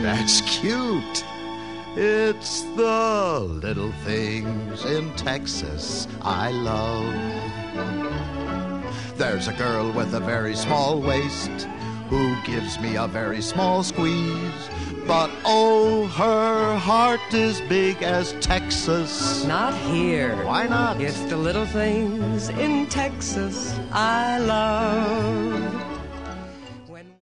that's cute. It's the little things in Texas I love. There's a girl with a very small waist who gives me a very small squeeze. But oh, her heart is big as Texas. Not here. Why not? It's the little things in Texas I love.